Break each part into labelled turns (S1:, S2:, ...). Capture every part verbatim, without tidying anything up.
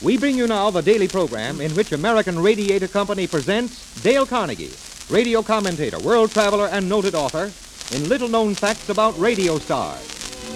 S1: We bring you now the daily program in which American Radiator Company presents Dale Carnegie, radio commentator, world traveler, and noted author, in little-known facts about radio stars.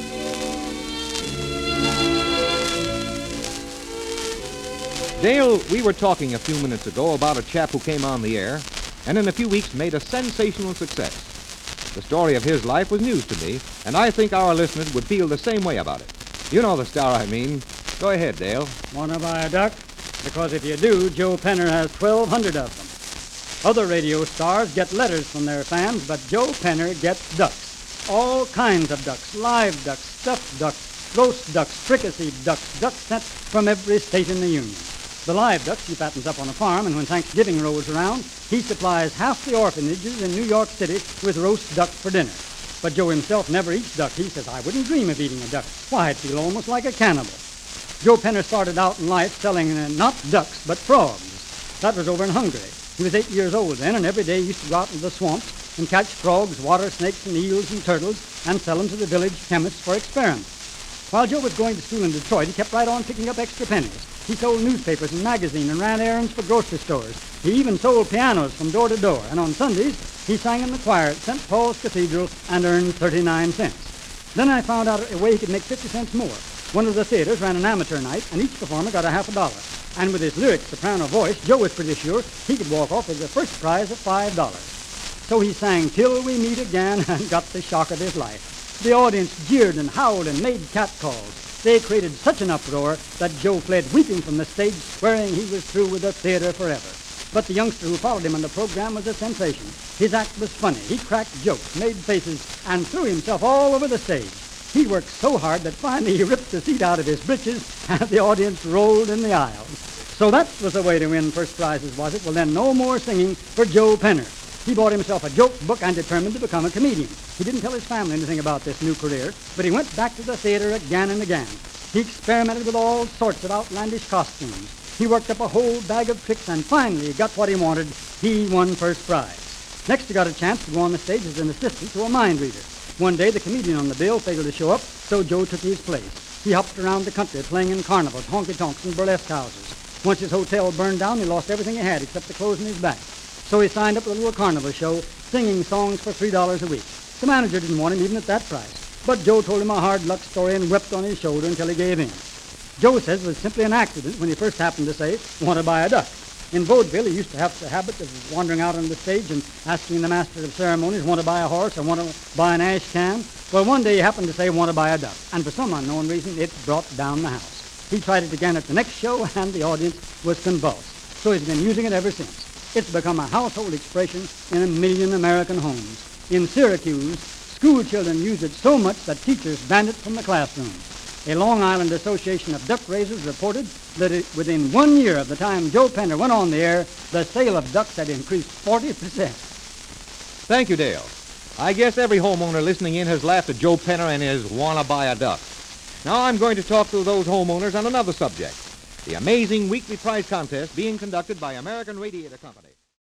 S1: Dale, we were talking a few minutes ago about a chap who came on the air and in a few weeks made a sensational success. The story of his life was news to me, and I think our listeners would feel the same way about it. You know the star I mean. Go ahead, Dale.
S2: Want to buy a duck? Because if you do, Joe Penner has twelve hundred of them. Other radio stars get letters from their fans, but Joe Penner gets ducks. All kinds of ducks, live ducks, stuffed ducks, roast ducks, fricasseed ducks, ducks sent from every state in the Union. The live ducks he fattens up on a farm, and when Thanksgiving rolls around, he supplies half the orphanages in New York City with roast duck for dinner. But Joe himself never eats duck. He says, I wouldn't dream of eating a duck. Why, I'd feel almost like a cannibal. Joe Penner started out in life selling uh, not ducks, but frogs. That was over in Hungary. He was eight years old then, and every day he used to go out into the swamps and catch frogs, water snakes, and eels and turtles, and sell them to the village chemists for experiments. While Joe was going to school in Detroit, he kept right on picking up extra pennies. He sold newspapers and magazines and ran errands for grocery stores. He even sold pianos from door to door. And on Sundays, he sang in the choir at Saint Paul's Cathedral and earned thirty-nine cents. Then I found out a way he could make fifty cents more. One of the theaters ran an amateur night, and each performer got a half a dollar. And with his lyric soprano voice, Joe was pretty sure he could walk off with the first prize of five dollars. So he sang Till We Meet Again and got the shock of his life. The audience jeered and howled and made catcalls. They created such an uproar that Joe fled weeping from the stage, swearing he was through with the theater forever. But the youngster who followed him on the program was a sensation. His act was funny. He cracked jokes, made faces, and threw himself all over the stage. He worked so hard that finally he ripped the seat out of his breeches, and the audience rolled in the aisles. So that was the way to win first prizes, was it? Well, then no more singing for Joe Penner. He bought himself a joke book and determined to become a comedian. He didn't tell his family anything about this new career, but he went back to the theater again and again. He experimented with all sorts of outlandish costumes. He worked up a whole bag of tricks, and finally he got what he wanted. He won first prize. Next he got a chance to go on the stage as an assistant to a mind reader. One day the comedian on the bill failed to show up, so Joe took his place. He hopped around the country playing in carnivals, honky-tonks, and burlesque houses. Once his hotel burned down, he lost everything he had except the clothes in his back. So he signed up with a little carnival show, singing songs for three dollars a week. The manager didn't want him even at that price. But Joe told him a hard luck story and wept on his shoulder until he gave in. Joe says it was simply an accident when he first happened to say, want to buy a duck. In vaudeville, he used to have the habit of wandering out on the stage and asking the master of ceremonies, want to buy a horse or want to buy an ash can. Well, one day he happened to say, want to buy a duck. And for some unknown reason, it brought down the house. He tried it again at the next show, and the audience was convulsed. So he's been using it ever since. It's become a household expression in a million American homes. In Syracuse, school children use it so much that teachers banned it from the classrooms. A Long Island Association of Duck Raisers reported that it, within one year of the time Joe Penner went on the air, the sale of ducks had increased forty percent.
S1: Thank you, Dale. I guess every homeowner listening in has laughed at Joe Penner and his wanna buy a duck. Now I'm going to talk to those homeowners on another subject. The amazing weekly prize contest being conducted by American Radiator Company.